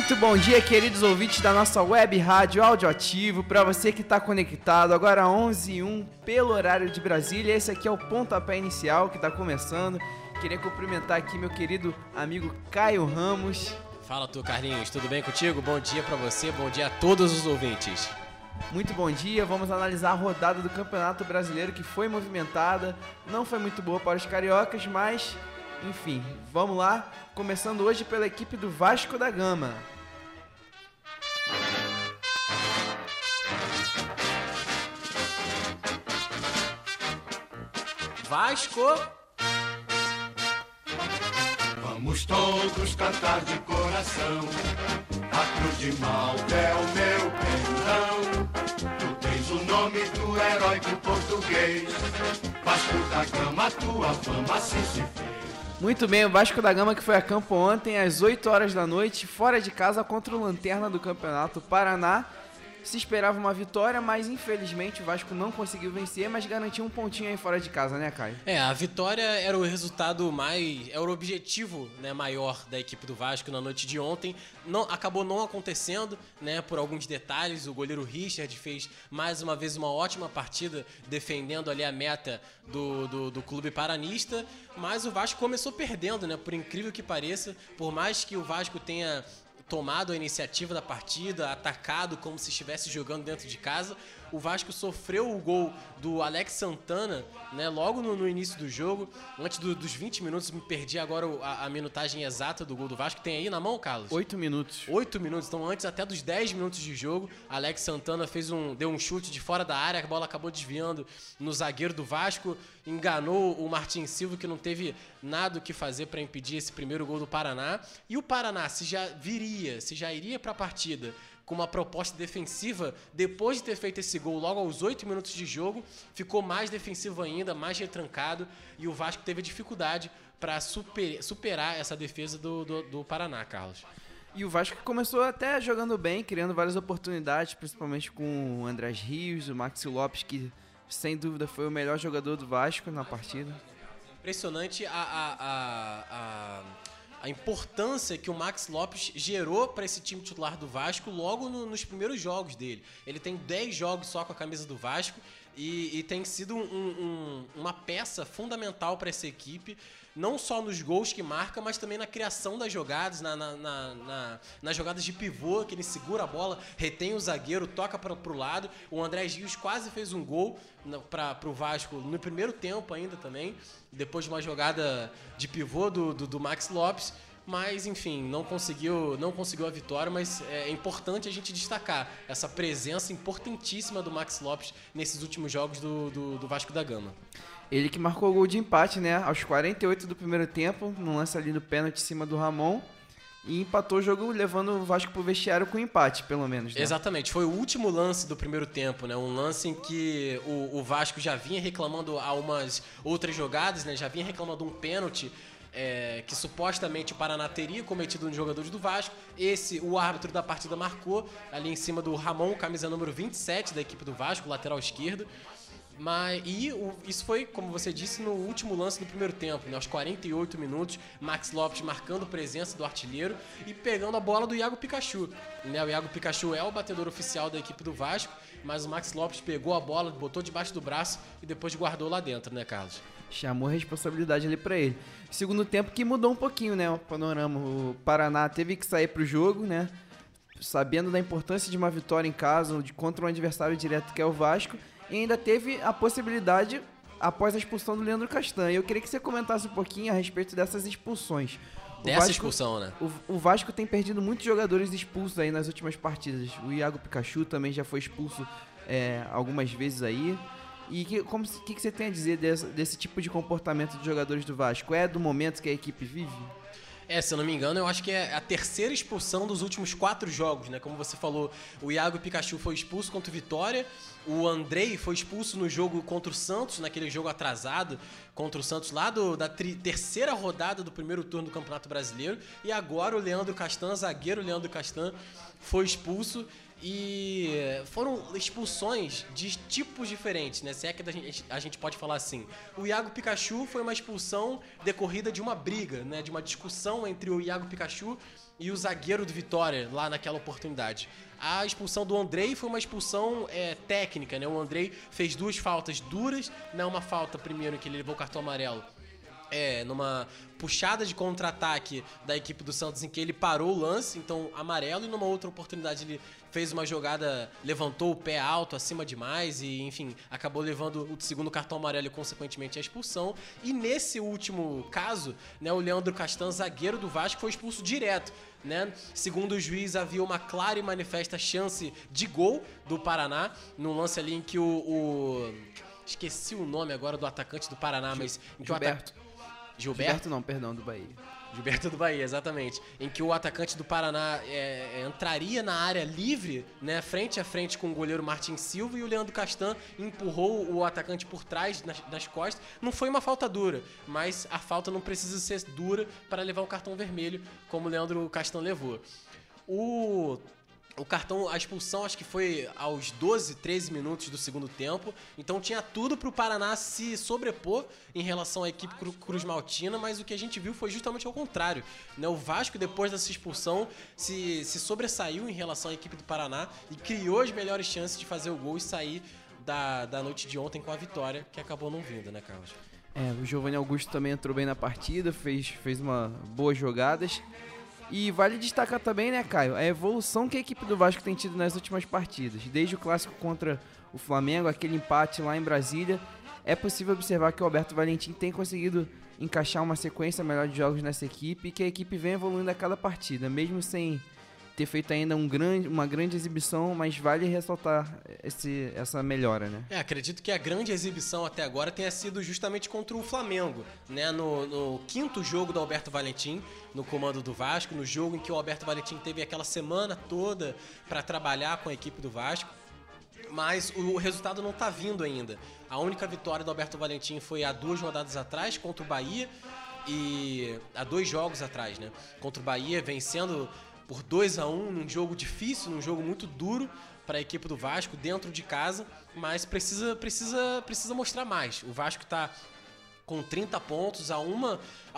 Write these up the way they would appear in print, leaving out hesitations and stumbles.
Muito bom dia, queridos ouvintes da nossa web rádio Audioativo. Para você que está conectado, agora 11h01 pelo horário de Brasília. Esse aqui é o pontapé inicial que está começando. Queria cumprimentar aqui meu querido amigo Caio Ramos. Fala tu, Carlinhos, tudo bem contigo? Bom dia para você, bom dia a todos os ouvintes. Muito bom dia, vamos analisar a rodada do Campeonato Brasileiro que foi movimentada. Não foi muito boa para os cariocas, mas... enfim, vamos lá, começando hoje pela equipe do Vasco da Gama. Vasco! Vamos todos cantar de coração, a cruz de Malta é o meu pendão. Tu tens o nome do heróico português, Vasco da Gama, tua fama assim se fez. Muito bem, o Vasco da Gama que foi a campo ontem às 8 horas da noite, fora de casa contra o Lanterna do Campeonato Paraná. Se esperava uma vitória, mas infelizmente o Vasco não conseguiu vencer, mas garantiu um pontinho aí fora de casa, né, Caio? A vitória era o resultado era o objetivo, né, maior da equipe do Vasco na noite de ontem. Acabou não acontecendo, né, por alguns detalhes. O goleiro Richard fez mais uma vez uma ótima partida, defendendo ali a meta do clube paranista, mas o Vasco começou perdendo, né, por incrível que pareça. Por mais que o Vasco tenha tomado a iniciativa da partida, atacado como se estivesse jogando dentro de casa, o Vasco sofreu o gol do Alex Santana, né, logo no início do jogo, antes dos 20 minutos. Me perdi agora a minutagem exata do gol do Vasco. Tem aí na mão, Carlos? 8 minutos. 8 minutos, então antes até dos 10 minutos de jogo, Alex Santana deu um chute de fora da área, a bola acabou desviando no zagueiro do Vasco, enganou o Martin Silva, que não teve nada o que fazer para impedir esse primeiro gol do Paraná. E o Paraná, se já iria para a partida com uma proposta defensiva, depois de ter feito esse gol logo aos 8 minutos de jogo, ficou mais defensivo ainda, mais retrancado, e o Vasco teve dificuldade para superar essa defesa do Paraná, Carlos. E o Vasco começou até jogando bem, criando várias oportunidades, principalmente com o Andrés Rios, o Maxi Lopes, que sem dúvida foi o melhor jogador do Vasco na partida. Impressionante a importância que o Max Lopes gerou para esse time titular do Vasco logo nos primeiros jogos dele. Ele tem 10 jogos só com a camisa do Vasco e tem sido uma peça fundamental para essa equipe, não só nos gols que marca, mas também na criação das jogadas, nas jogadas de pivô, que ele segura a bola, retém o zagueiro, toca para o lado. O Andrés Rios quase fez um gol para o Vasco no primeiro tempo ainda também, depois de uma jogada de pivô do Max Lopes. Mas, enfim, não conseguiu a vitória, mas é importante a gente destacar essa presença importantíssima do Max Lopes nesses últimos jogos do Vasco da Gama. Ele que marcou o gol de empate, né, aos 48 do primeiro tempo, no lance ali do pênalti em cima do Ramon, e empatou o jogo levando o Vasco pro vestiário com empate, pelo menos, né? Exatamente, foi o último lance do primeiro tempo, né? Um lance em que o Vasco já vinha reclamando há umas outras jogadas, né? Já vinha reclamando um pênalti que supostamente o Paraná teria cometido nos jogadores do Vasco. O árbitro da partida marcou ali em cima do Ramon, camisa número 27 da equipe do Vasco, lateral esquerdo. Isso foi, como você disse, no último lance do primeiro tempo, né? Aos 48 minutos, Max Lopes marcando presença do artilheiro e pegando a bola do Iago Pikachu, né? O Iago Pikachu é o batedor oficial da equipe do Vasco, mas o Max Lopes pegou a bola, botou debaixo do braço e depois guardou lá dentro, né, Carlos? Chamou a responsabilidade ali pra ele. Segundo tempo que mudou um pouquinho, né, o panorama. O Paraná teve que sair pro jogo, né, sabendo da importância de uma vitória em casa contra um adversário direto que é o Vasco, e ainda teve a possibilidade após a expulsão do Leandro Castan. Eu queria que você comentasse um pouquinho a respeito dessas expulsões. Expulsão, né? O Vasco tem perdido muitos jogadores expulsos aí nas últimas partidas. O Iago Pikachu também já foi expulso algumas vezes aí. E o que você tem a dizer desse tipo de comportamento dos jogadores do Vasco? É do momento que a equipe vive? Se eu não me engano, eu acho que é a terceira expulsão dos últimos 4 jogos, né? Como você falou, o Iago Pikachu foi expulso contra o Vitória, O Andrei foi expulso no jogo contra o Santos, naquele jogo atrasado contra o Santos lá da terceira rodada do primeiro turno do Campeonato Brasileiro. E agora o Leandro Castan, zagueiro Leandro Castan, foi expulso. E foram expulsões de tipos diferentes, né? Se é que a gente pode falar assim. O Iago Pikachu foi uma expulsão decorrida de uma briga, né? De uma discussão entre o Iago Pikachu e o zagueiro do Vitória, lá naquela oportunidade. A expulsão do Andrei foi uma expulsão técnica, né? O Andrei fez 2 faltas duras, né? Uma falta primeiro em que ele levou o cartão amarelo. Numa puxada de contra-ataque da equipe do Santos em que ele parou o lance, então amarelo, e numa outra oportunidade ele fez uma jogada, levantou o pé alto, acima demais e, enfim, acabou levando o segundo cartão amarelo e, consequentemente, a expulsão. E nesse último caso, né, o Leandro Castan, zagueiro do Vasco, foi expulso direto, né? Segundo o juiz, havia uma clara e manifesta chance de gol do Paraná, num lance ali em que esqueci o nome agora do atacante do Paraná, mas... Gilberto não, perdão, do Bahia. Gilberto do Bahia, exatamente. Em que o atacante do Paraná entraria na área livre, né, frente a frente com o goleiro Martin Silva, e o Leandro Castan empurrou o atacante por trás, nas costas. Não foi uma falta dura, mas a falta não precisa ser dura para levar o cartão vermelho, como o Leandro Castan levou. O cartão, a expulsão, acho que foi aos 12, 13 minutos do segundo tempo. Então tinha tudo pro Paraná se sobrepor em relação à equipe Cruz Maltina, mas o que a gente viu foi justamente ao contrário, né? O Vasco, depois dessa expulsão, se sobressaiu em relação à equipe do Paraná e criou as melhores chances de fazer o gol e sair da noite de ontem com a vitória, que acabou não vindo, né, Carlos? O Giovanni Augusto também entrou bem na partida, fez boas jogadas. E vale destacar também, né, Caio, a evolução que a equipe do Vasco tem tido nas últimas partidas. Desde o clássico contra o Flamengo, aquele empate lá em Brasília, é possível observar que o Alberto Valentim tem conseguido encaixar uma sequência melhor de jogos nessa equipe e que a equipe vem evoluindo a cada partida, mesmo sem ter feito ainda uma grande exibição, mas vale ressaltar essa melhora, né? Acredito que a grande exibição até agora tenha sido justamente contra o Flamengo, né? No quinto jogo do Alberto Valentim, no comando do Vasco, no jogo em que o Alberto Valentim teve aquela semana toda para trabalhar com a equipe do Vasco, mas o resultado não está vindo ainda. A única vitória do Alberto Valentim foi há 2 rodadas atrás, contra o Bahia, e há 2 jogos atrás, né? Contra o Bahia, vencendo por 2-1, num jogo difícil, num jogo muito duro para a equipe do Vasco, dentro de casa, mas precisa mostrar mais. O Vasco está com 30 pontos, a uma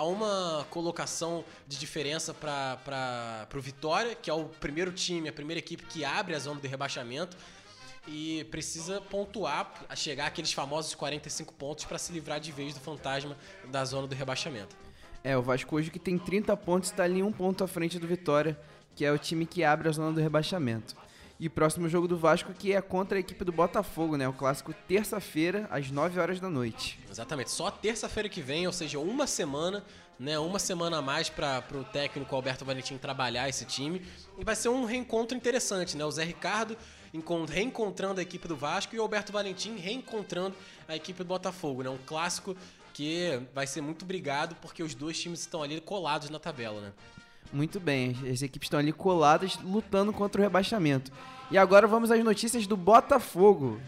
colocação de diferença para o Vitória, que é o primeiro time, a primeira equipe que abre a zona do rebaixamento, e precisa pontuar, a chegar àqueles famosos 45 pontos para se livrar de vez do fantasma da zona do rebaixamento. O Vasco hoje, que tem 30 pontos, está ali 1 ponto à frente do Vitória, que é o time que abre a zona do rebaixamento. E o próximo jogo do Vasco, que é contra a equipe do Botafogo, né? O clássico terça-feira, às 9 horas da noite. Exatamente, só terça-feira que vem, ou seja, uma semana, né? Uma semana a mais para o técnico Alberto Valentim trabalhar esse time. E vai ser um reencontro interessante, né? O Zé Ricardo reencontrando a equipe do Vasco e o Alberto Valentim reencontrando a equipe do Botafogo, né? Um clássico que vai ser muito brigado, porque os 2 times estão ali colados na tabela, né? Muito bem, as equipes estão ali coladas, lutando contra o rebaixamento. E agora vamos às notícias do Botafogo.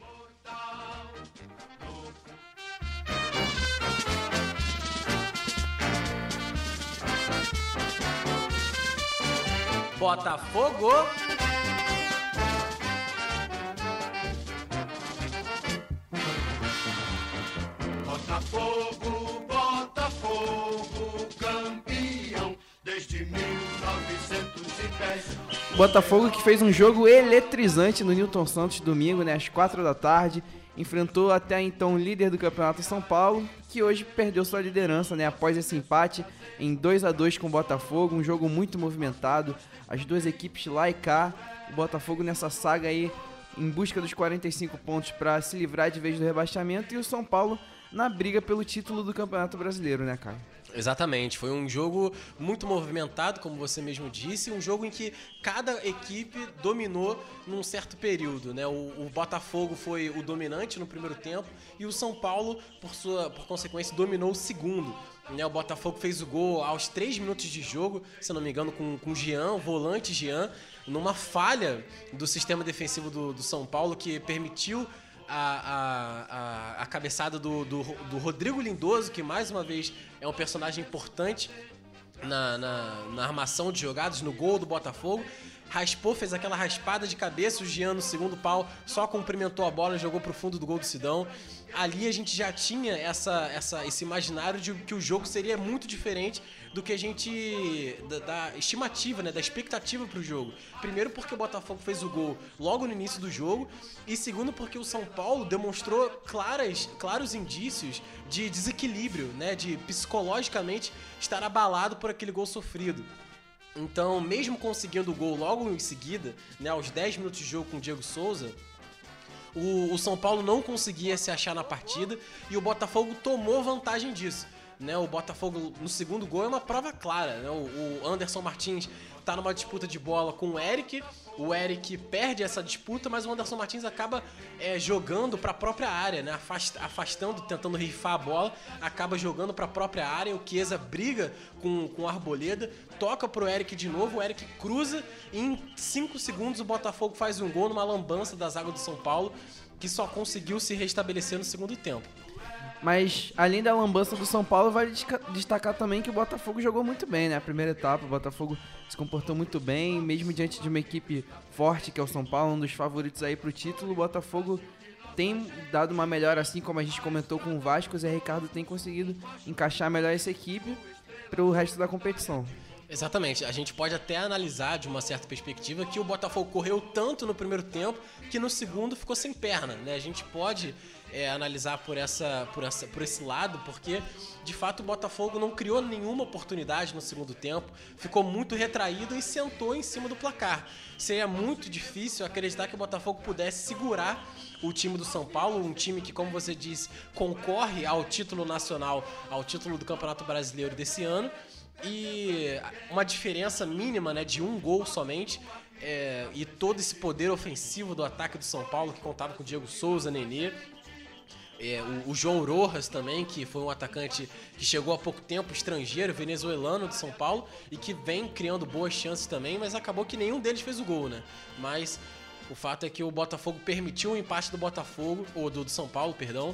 Botafogo! Botafogo, Botafogo, campeão desde 1910. Botafogo que fez um jogo eletrizante no Newton Santos domingo, né, às 4 da tarde. Enfrentou até então o líder do campeonato São Paulo, que hoje perdeu sua liderança, né, após esse empate em 2-2 com o Botafogo. Um jogo muito movimentado, as 2 equipes lá e cá. O Botafogo nessa saga aí em busca dos 45 pontos para se livrar de vez do rebaixamento, e o São Paulo na briga pelo título do Campeonato Brasileiro, né, cara? Exatamente, foi um jogo muito movimentado, como você mesmo disse, um jogo em que cada equipe dominou num certo período, né? O Botafogo foi o dominante no primeiro tempo e o São Paulo, por consequência, dominou o segundo. Né? O Botafogo fez o gol aos 3 minutos de jogo, se não me engano, com o Jean, o volante Jean, numa falha do sistema defensivo do São Paulo que permitiu a cabeçada do Rodrigo Lindoso, que mais uma vez é um personagem importante na armação de jogadas, no gol do Botafogo. Raspou, fez aquela raspada de cabeça, o Jean no segundo pau só cumprimentou a bola e jogou pro fundo do gol do Sidão. Ali a gente já tinha esse imaginário de que o jogo seria muito diferente do que a gente... da estimativa, né? Da expectativa pro jogo. Primeiro porque o Botafogo fez o gol logo no início do jogo e segundo porque o São Paulo demonstrou claros indícios de desequilíbrio, né? De psicologicamente estar abalado por aquele gol sofrido. Então, mesmo conseguindo o gol logo em seguida, né, aos 10 minutos de jogo com o Diego Souza, o São Paulo não conseguia se achar na partida e o Botafogo tomou vantagem disso. Né, o Botafogo no segundo gol é uma prova clara. Né, o Anderson Martins tá numa disputa de bola com o Eric perde essa disputa, mas o Anderson Martins acaba jogando para a própria área, né, afastando, tentando rifar a bola, acaba jogando para a própria área. O Chiesa briga com o Arboleda, toca pro Eric de novo, o Eric cruza e em 5 segundos o Botafogo faz um gol numa lambança da zaga do São Paulo, que só conseguiu se restabelecer no segundo tempo. Mas, além da lambança do São Paulo, vale destacar também que o Botafogo jogou muito bem, né? A primeira etapa, o Botafogo se comportou muito bem, mesmo diante de uma equipe forte, que é o São Paulo, um dos favoritos aí pro título. O Botafogo tem dado uma melhora, assim como a gente comentou com o Vasco. O Zé Ricardo tem conseguido encaixar melhor essa equipe pro resto da competição. Exatamente, a gente pode até analisar de uma certa perspectiva que o Botafogo correu tanto no primeiro tempo que no segundo ficou sem perna, né? A gente pode analisar por esse lado, porque de fato o Botafogo não criou nenhuma oportunidade no segundo tempo, ficou muito retraído e sentou em cima do placar. Seria muito difícil acreditar que o Botafogo pudesse segurar o time do São Paulo, um time que, como você disse, concorre ao título nacional, ao título do Campeonato Brasileiro desse ano, e uma diferença mínima, né, de um gol somente, e todo esse poder ofensivo do ataque do São Paulo, que contava com o Diego Souza, Nenê, o João Rojas também, que foi um atacante que chegou há pouco tempo, estrangeiro, venezuelano de São Paulo, e que vem criando boas chances também, mas acabou que nenhum deles fez o gol, né? Mas o fato é que o Botafogo permitiu o empate do Botafogo, ou do São Paulo, perdão,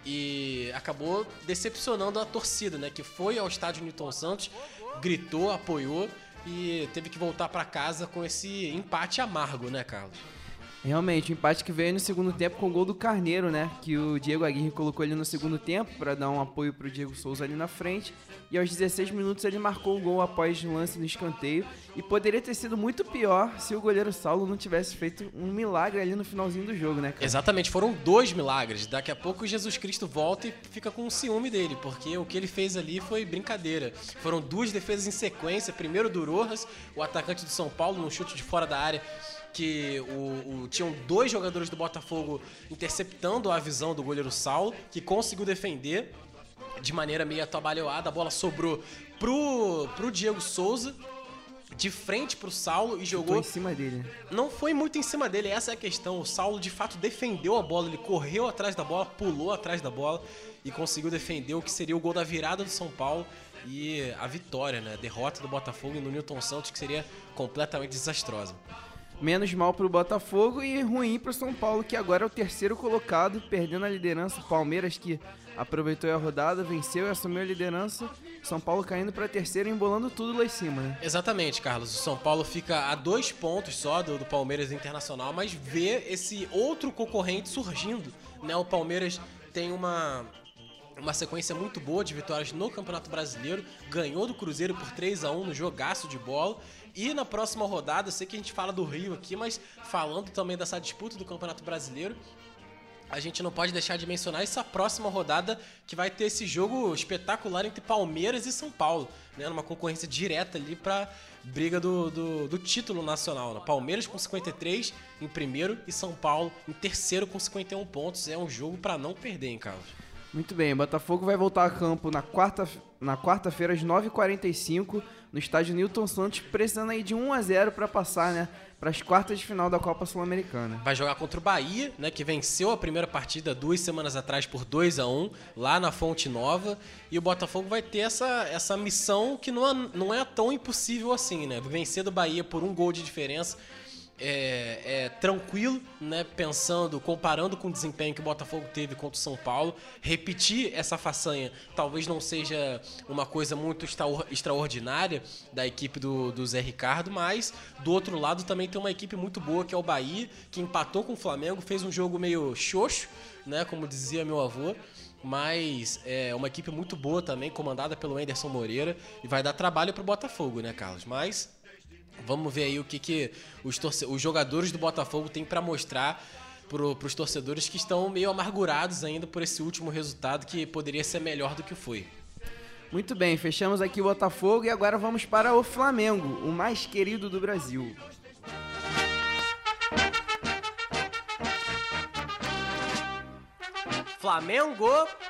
e acabou decepcionando a torcida, né? Que foi ao estádio Newton Santos, gritou, apoiou e teve que voltar para casa com esse empate amargo, né, Carlos? Realmente, o empate que veio no segundo tempo com o gol do Carneiro, né? Que o Diego Aguirre colocou ele no segundo tempo para dar um apoio pro Diego Souza ali na frente. E aos 16 minutos ele marcou o gol após o lance no escanteio. E poderia ter sido muito pior se o goleiro Saulo não tivesse feito um milagre ali no finalzinho do jogo, né, cara? Exatamente, foram 2 milagres. Daqui a pouco Jesus Cristo volta e fica com ciúme dele, porque o que ele fez ali foi brincadeira. Foram 2 defesas em sequência. Primeiro do Rojas, o atacante do São Paulo, num chute de fora da área, que tinham 2 jogadores do Botafogo interceptando a visão do goleiro Saulo, que conseguiu defender de maneira meio atabalhoada. A bola sobrou pro Diego Souza, de frente pro Saulo, e jogou... Ficou em cima dele. Não foi muito em cima dele, essa é a questão. O Saulo, de fato, defendeu a bola, ele correu atrás da bola, pulou atrás da bola e conseguiu defender o que seria o gol da virada do São Paulo e a vitória, né? A derrota do Botafogo no Newton Santos, que seria completamente desastrosa. Menos mal pro Botafogo e ruim pro São Paulo, que agora é o terceiro colocado, perdendo a liderança. O Palmeiras, que aproveitou a rodada, venceu e assumiu a liderança. São Paulo caindo pra terceiro e embolando tudo lá em cima, né? Exatamente, Carlos. O São Paulo fica a 2 pontos só do Palmeiras Internacional, mas vê esse outro concorrente surgindo, né? O Palmeiras tem uma sequência muito boa de vitórias no Campeonato Brasileiro, ganhou do Cruzeiro por 3-1 no jogaço de bola. E na próxima rodada, eu sei que a gente fala do Rio aqui, mas falando também dessa disputa do Campeonato Brasileiro, a gente não pode deixar de mencionar essa próxima rodada, que vai ter esse jogo espetacular entre Palmeiras e São Paulo, né? Numa concorrência direta ali pra briga do título nacional, né? Palmeiras com 53 em primeiro e São Paulo em terceiro com 51 pontos. É um jogo pra não perder, hein, Carlos? Muito bem, o Botafogo vai voltar a campo na quarta-feira às 9h45 no estádio Newton Santos, precisando aí de 1-0 para passar, né, para as quartas de final da Copa Sul-Americana. Vai jogar contra o Bahia, né, que venceu a primeira partida 2 semanas atrás por 2-1 lá na Fonte Nova, e o Botafogo vai ter essa missão que não é tão impossível assim, né? Vencer do Bahia por 1 gol de diferença é tranquilo, né? Comparando com o desempenho que o Botafogo teve contra o São Paulo. Repetir essa façanha talvez não seja uma coisa muito extraordinária da equipe do Zé Ricardo, mas do outro lado também tem uma equipe muito boa, que é o Bahia, que empatou com o Flamengo, fez um jogo meio xoxo, né? Como dizia meu avô. Mas é uma equipe muito boa também, comandada pelo Anderson Moreira, e vai dar trabalho pro Botafogo, né, Carlos? Mas vamos ver aí o que os jogadores do Botafogo têm para mostrar para os torcedores que estão meio amargurados ainda por esse último resultado, que poderia ser melhor do que foi. Muito bem, fechamos aqui o Botafogo e agora vamos para o Flamengo, o mais querido do Brasil. Flamengo!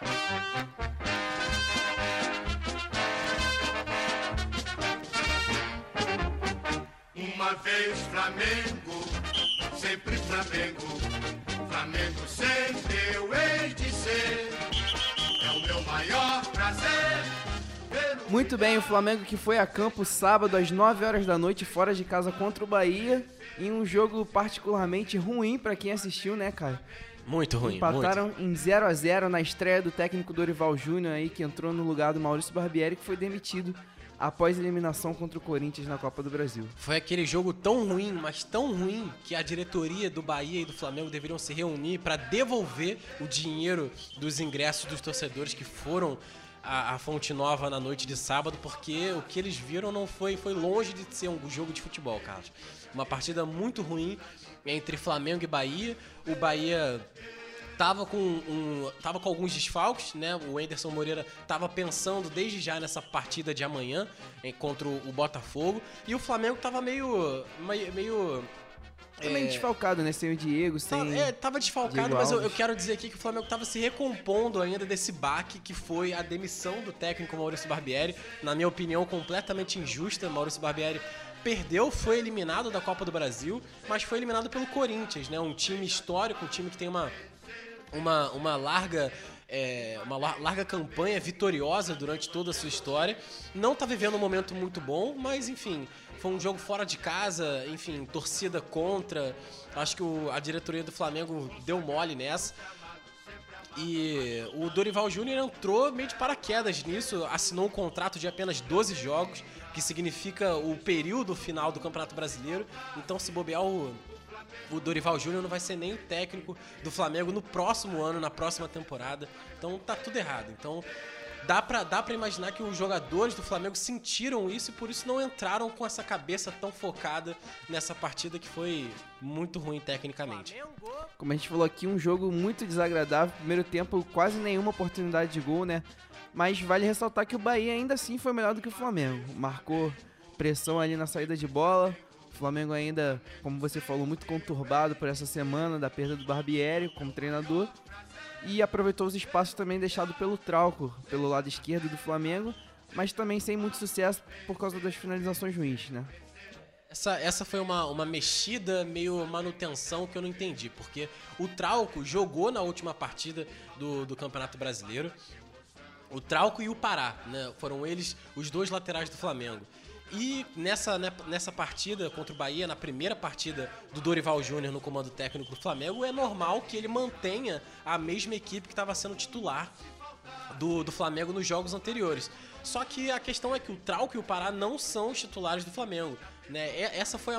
Uma vez Flamengo, sempre Flamengo. Flamengo sempre eu hei de ser. É o meu maior prazer. Muito bem, o Flamengo que foi a campo sábado às 9h da noite, fora de casa contra o Bahia, em um jogo particularmente ruim para quem assistiu, né, Caio? Muito ruim. Empataram em 0-0 na estreia do técnico Dorival Júnior, aí, que entrou no lugar do Maurício Barbieri, que foi demitido após a eliminação contra o Corinthians na Copa do Brasil. Foi aquele jogo tão ruim, mas tão ruim, que a diretoria do Bahia e do Flamengo deveriam se reunir para devolver o dinheiro dos ingressos dos torcedores que foram à Fonte Nova na noite de sábado, porque o que eles viram não foi longe de ser um jogo de futebol, Carlos. Uma partida muito ruim entre Flamengo e Bahia. O Bahia tava com alguns desfalques, né? O Anderson Moreira tava pensando desde já nessa partida de amanhã contra o Botafogo, e o Flamengo tava meio Também desfalcado, né? Sem o Diego, sem... Tava desfalcado, Diego mas eu Alves. quero dizer aqui que o Flamengo tava se recompondo ainda desse baque que foi a demissão do técnico Maurício Barbieri. Na minha opinião, completamente injusta. Maurício Barbieri perdeu, foi eliminado da Copa do Brasil, mas foi eliminado pelo Corinthians, né? Um time histórico, um time que tem uma larga campanha vitoriosa durante toda a sua história. Não tá vivendo um momento muito bom, mas enfim, foi um jogo fora de casa, enfim, torcida contra. Acho que a diretoria do Flamengo deu mole nessa. E o Dorival Júnior entrou meio de paraquedas nisso, assinou um contrato de apenas 12 jogos, que significa o período final do Campeonato Brasileiro. Então, se bobear, o Dorival Júnior não vai ser nem o técnico do Flamengo no próximo ano, na próxima temporada. Então tá tudo errado. Então dá pra imaginar que os jogadores do Flamengo sentiram isso e por isso não entraram com essa cabeça tão focada nessa partida que foi muito ruim tecnicamente. Como a gente falou aqui, um jogo muito desagradável. Primeiro tempo, quase nenhuma oportunidade de gol, né? Mas vale ressaltar que o Bahia ainda assim foi melhor do que o Flamengo. Marcou pressão ali na saída de bola. O Flamengo ainda, como você falou, muito conturbado por essa semana da perda do Barbieri como treinador. E aproveitou os espaços também deixados pelo Trauco, pelo lado esquerdo do Flamengo, mas também sem muito sucesso por causa das finalizações ruins, né? Essa foi uma mexida, meio manutenção que eu não entendi, porque o Trauco jogou na última partida do Campeonato Brasileiro. O Trauco e o Pará, né? Foram eles os dois laterais do Flamengo. E nessa partida contra o Bahia, na primeira partida do Dorival Júnior no comando técnico do Flamengo, é normal que ele mantenha a mesma equipe que estava sendo titular do Flamengo nos jogos anteriores. Só que a questão é que o Trauco e o Pará não são os titulares do Flamengo, né? Essa foi o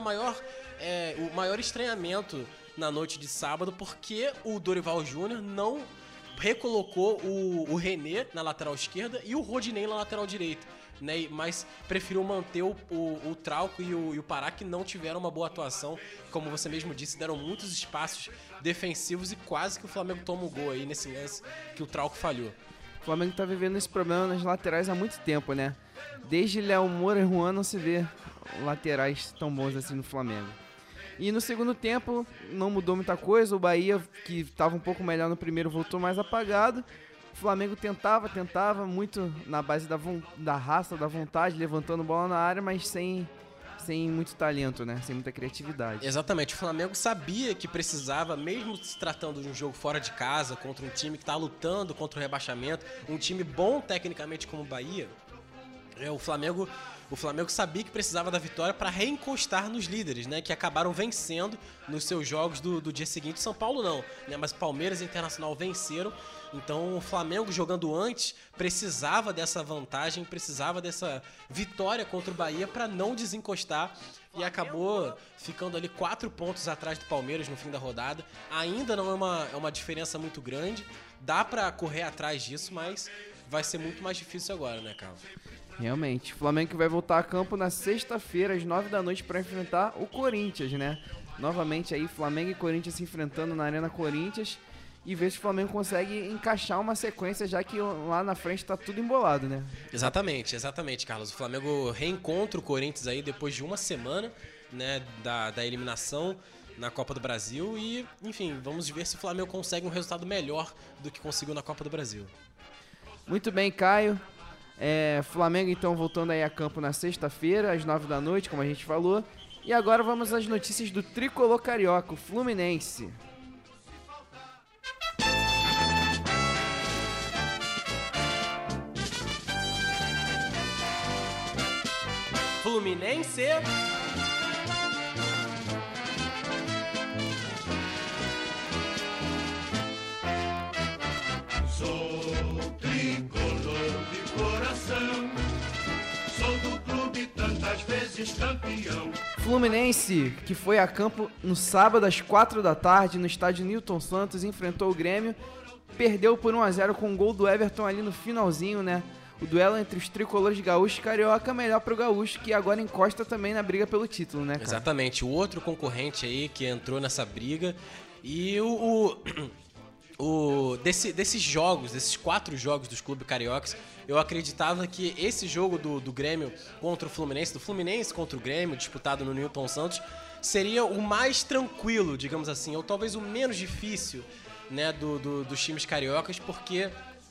maior estranhamento na noite de sábado, porque o Dorival Júnior não recolocou o René na lateral esquerda e o Rodinei na lateral direita, né? Mas preferiu manter o Trauco e o Pará, que não tiveram uma boa atuação. Como você mesmo disse, deram muitos espaços defensivos e quase que o Flamengo toma um gol aí nesse lance que o Trauco falhou. O Flamengo tá vivendo esse problema nas laterais há muito tempo, né? Desde Léo Moura e Juan não se vê laterais tão bons assim no Flamengo. E no segundo tempo não mudou muita coisa. O Bahia, que estava um pouco melhor no primeiro, voltou mais apagado. O Flamengo tentava muito na base da raça, da vontade, levantando bola na área, mas sem muito talento, né? Sem muita criatividade. Exatamente. O Flamengo sabia que precisava, mesmo se tratando de um jogo fora de casa, contra um time que está lutando contra o rebaixamento, um time bom tecnicamente como o Bahia, o Flamengo sabia que precisava da vitória para reencostar nos líderes, né? Que acabaram vencendo nos seus jogos do dia seguinte. São Paulo não, né? Mas Palmeiras e Internacional venceram. Então o Flamengo, jogando antes, precisava dessa vantagem, precisava dessa vitória contra o Bahia para não desencostar. E acabou ficando ali 4 pontos atrás do Palmeiras no fim da rodada. Ainda não é uma diferença muito grande. Dá para correr atrás disso, mas vai ser muito mais difícil agora, né, Carlos? Realmente. O Flamengo que vai voltar a campo na sexta-feira, às 9 da noite, para enfrentar o Corinthians, né? Novamente aí, Flamengo e Corinthians se enfrentando na Arena Corinthians. E ver se o Flamengo consegue encaixar uma sequência, já que lá na frente tá tudo embolado, né? Exatamente, Carlos. O Flamengo reencontra o Corinthians aí depois de uma semana, né, da eliminação na Copa do Brasil. E, enfim, vamos ver se o Flamengo consegue um resultado melhor do que conseguiu na Copa do Brasil. Muito bem, Caio. Flamengo, então, voltando aí a campo na sexta-feira, às 9 da noite, como a gente falou. E agora vamos às notícias do tricolor carioca, o Fluminense. Fluminense. Sou tricolor de coração, sou do clube tantas vezes campeão. Fluminense, que foi a campo no sábado às 4 da tarde no estádio Newton Santos, enfrentou o Grêmio, perdeu por 1-0 com um gol do Everton ali no finalzinho, né? O duelo entre os tricolores gaúcho e carioca, melhor pro gaúcho, que agora encosta também na briga pelo título, né, cara? Exatamente, o outro concorrente aí que entrou nessa briga. E desses 4 jogos dos clubes cariocas, eu acreditava que esse jogo do Grêmio contra o Fluminense, do Fluminense contra o Grêmio, disputado no Newton Santos, seria o mais tranquilo, digamos assim, ou talvez o menos difícil, né, dos times cariocas, porque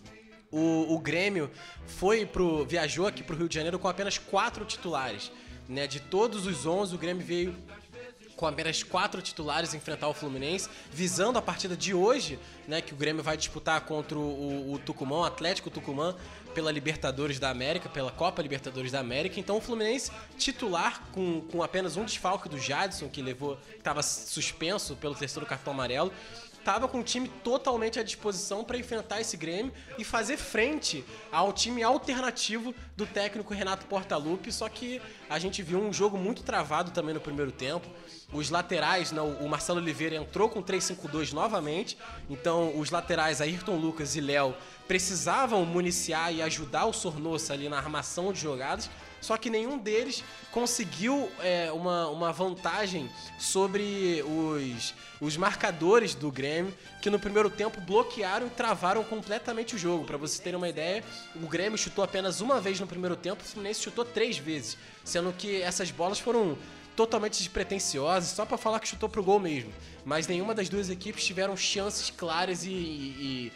o Grêmio viajou aqui pro Rio de Janeiro com apenas 4 titulares, né? De todos os 11, o Grêmio veio com apenas 4 titulares enfrentar o Fluminense, visando a partida de hoje, né? Que o Grêmio vai disputar contra o Tucumã, o Atlético Tucumã, pela Libertadores da América, pela Copa Libertadores da América. Então o Fluminense titular com apenas um desfalque do Jadson, que estava suspenso pelo 3º cartão amarelo, estava com o time totalmente à disposição para enfrentar esse Grêmio e fazer frente ao time alternativo do técnico Renato Portaluppi, só que a gente viu um jogo muito travado também no primeiro tempo. Os laterais, o Marcelo Oliveira entrou com 3-5-2 novamente, então os laterais Ayrton Lucas e Léo precisavam municiar e ajudar o Sornosa ali na armação de jogadas, só que nenhum deles conseguiu uma vantagem sobre os marcadores do Grêmio, que no primeiro tempo bloquearam e travaram completamente o jogo. Para você ter uma ideia, o Grêmio chutou apenas uma vez no primeiro tempo, o Fluminense chutou 3 vezes, sendo que essas bolas foram totalmente despretensiosas, só para falar que chutou pro gol mesmo. Mas nenhuma das duas equipes tiveram chances claras e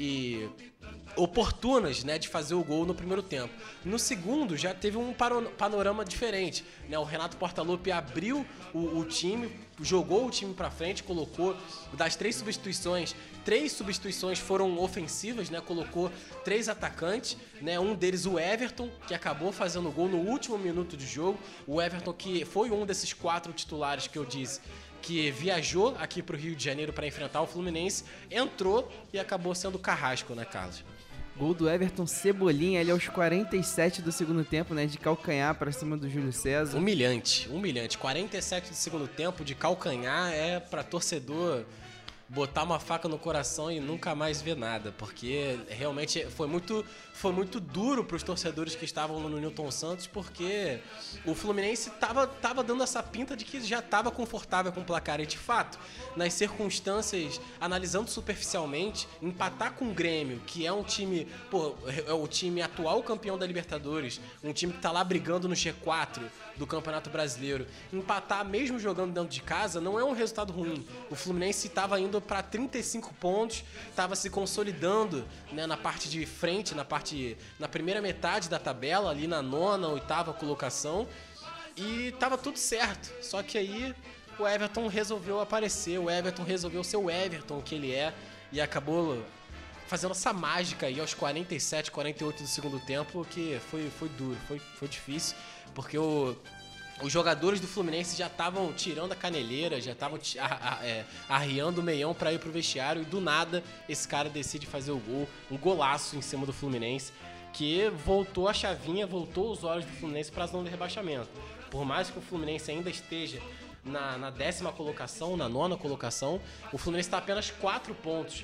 oportunas, né, de fazer o gol no primeiro tempo. No segundo já teve um panorama diferente, né? O Renato Portaluppi abriu o time, jogou o time pra frente, colocou das 3 substituições, 3 substituições foram ofensivas, né? Colocou 3 atacantes, né? Um deles o Everton, que acabou fazendo o gol no último minuto de jogo. O Everton, que foi um desses 4 titulares que eu disse, que viajou aqui pro Rio de Janeiro para enfrentar o Fluminense, entrou e acabou sendo o Carrasco, né, Carlos? Gol do Everton Cebolinha ali aos 47 do segundo tempo, né? De calcanhar para cima do Júlio César. Humilhante. 47 do segundo tempo de calcanhar é para torcedor botar uma faca no coração e nunca mais ver nada, porque realmente foi foi muito duro para os torcedores que estavam no Newton Santos, porque o Fluminense tava dando essa pinta de que já estava confortável com o placar. E, de fato, nas circunstâncias, analisando superficialmente, empatar com o Grêmio, que é um time, é o time atual campeão da Libertadores, um time que está lá brigando no G4 do Campeonato Brasileiro, empatar mesmo jogando dentro de casa não é um resultado ruim. O Fluminense estava indo para 35 pontos, estava se consolidando, né, na parte de frente, na primeira metade da tabela, ali na 9ª, 8ª colocação, e estava tudo certo. Só que aí o Everton resolveu aparecer, o Everton resolveu ser o Everton que ele é, e acabou fazendo essa mágica aí aos 47, 48 do segundo tempo, que foi duro, foi difícil, porque os jogadores do Fluminense já estavam tirando a caneleira, já estavam arriando o meião para ir pro vestiário, e do nada esse cara decide fazer o gol, um golaço em cima do Fluminense, que voltou a chavinha, voltou os olhos do Fluminense para a zona de rebaixamento. Por mais que o Fluminense ainda esteja na 10ª colocação, na 9ª colocação, o Fluminense está apenas 4 pontos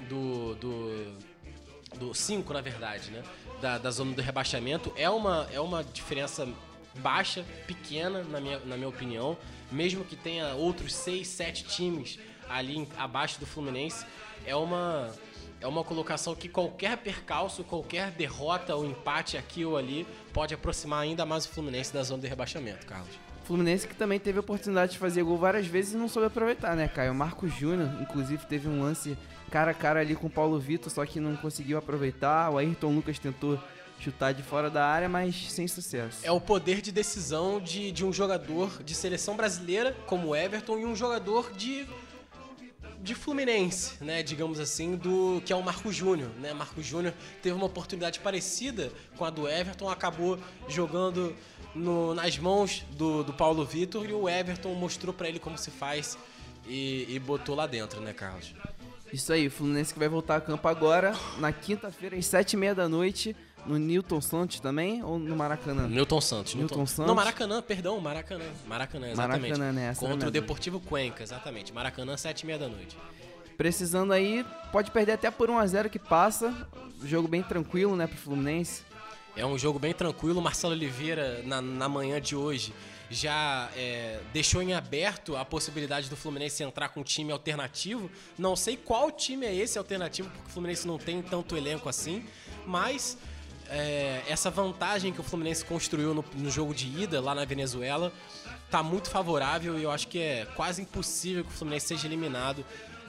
do 5, na verdade, né? Da zona do rebaixamento. É uma diferença baixa, pequena, na minha opinião. Mesmo que tenha outros 6, 7 times ali abaixo do Fluminense, é uma colocação que qualquer percalço, qualquer derrota ou empate aqui ou ali pode aproximar ainda mais o Fluminense da zona de rebaixamento, Carlos. Fluminense que também teve a oportunidade de fazer gol várias vezes e não soube aproveitar, né, Caio? O Marcos Júnior, inclusive, teve um lance cara a cara ali com o Paulo Vitor, só que não conseguiu aproveitar. O Ayrton Lucas tentou chutar de fora da área, mas sem sucesso. É o poder de decisão de um jogador de seleção brasileira, como o Everton, e um jogador de Fluminense, né, digamos assim, que é o Marcos Júnior, né? Marcos Júnior teve uma oportunidade parecida com a do Everton, acabou jogando nas mãos do Paulo Vitor, e o Everton mostrou pra ele como se faz e botou lá dentro, né, Carlos? Isso aí, o Fluminense que vai voltar a campo agora, na quinta-feira, às 7h30 da noite, no Newton Santos também, ou no Maracanã? Newton Santos. Não, Maracanã, perdão, Maracanã, exatamente. Maracanã, né? Contra o Deportivo Cuenca, exatamente. Maracanã, 7h30 da noite. Precisando aí, pode perder até por 1-0 que passa. Jogo bem tranquilo, né, pro Fluminense. É um jogo bem tranquilo. O Marcelo Oliveira, na manhã de hoje, já deixou em aberto a possibilidade do Fluminense entrar com um time alternativo. Não sei qual time é esse alternativo, porque o Fluminense não tem tanto elenco assim, mas essa vantagem que o Fluminense construiu no jogo de ida lá na Venezuela tá muito favorável, e eu acho que é quase impossível que o Fluminense seja eliminado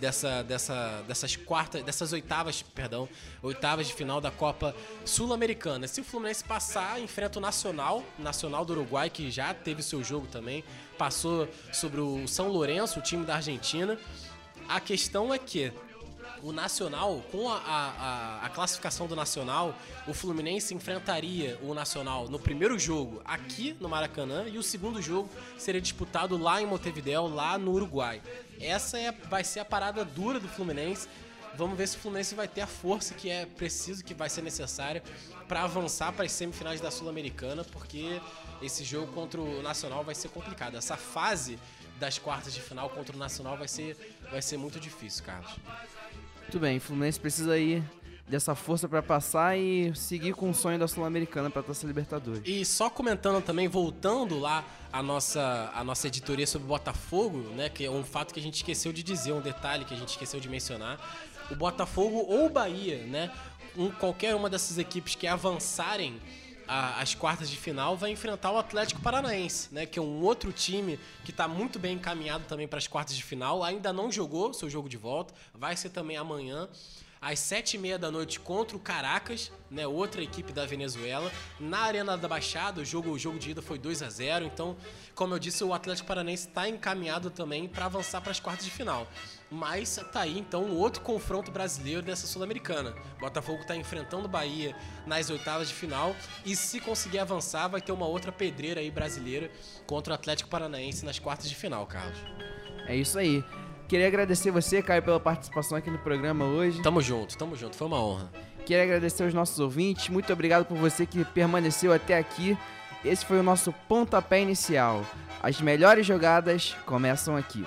dessas oitavas de final da Copa Sul-Americana. Se o Fluminense passar, enfrenta o Nacional do Uruguai, que já teve seu jogo também, passou sobre o São Lourenço, o time da Argentina. A questão é que o Nacional, com a classificação do Nacional, o Fluminense enfrentaria o Nacional no primeiro jogo aqui no Maracanã, e o segundo jogo seria disputado lá em Montevidéu, lá no Uruguai. Essa vai ser a parada dura do Fluminense. Vamos ver se o Fluminense vai ter a força que é preciso, que vai ser necessária para avançar para as semifinais da Sul-Americana, porque esse jogo contra o Nacional vai ser complicado. Essa fase das quartas de final contra o Nacional vai ser muito difícil, Carlos. Muito bem, o Fluminense precisa aí dessa força para passar e seguir com o sonho da Sul-Americana para a Taça Libertadores. E só comentando também, voltando lá a nossa editoria sobre o Botafogo, né, que é um fato que a gente esqueceu de dizer, um detalhe que a gente esqueceu de mencionar. O Botafogo ou o Bahia, né, qualquer uma dessas equipes que avançarem as quartas de final vai enfrentar o Atlético Paranaense, né, que é um outro time que está muito bem encaminhado também para as quartas de final. Ainda não jogou seu jogo de volta, vai ser também amanhã às 7h30 da noite contra o Caracas, né, outra equipe da Venezuela, na Arena da Baixada. O jogo de ida foi 2-0, então, como eu disse, o Atlético Paranaense está encaminhado também para avançar para as quartas de final. Mas tá aí, então, um outro confronto brasileiro dessa Sul-Americana. O Botafogo está enfrentando o Bahia nas oitavas de final, e se conseguir avançar, vai ter uma outra pedreira aí brasileira contra o Atlético Paranaense nas quartas de final, Carlos. É isso aí. Queria agradecer você, Caio, pela participação aqui no programa hoje. Tamo junto, foi uma honra. Queria agradecer aos nossos ouvintes, muito obrigado por você que permaneceu até aqui. Esse foi o nosso pontapé inicial. As melhores jogadas começam aqui.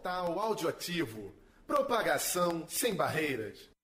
Portal Audioativo. Propagação sem barreiras.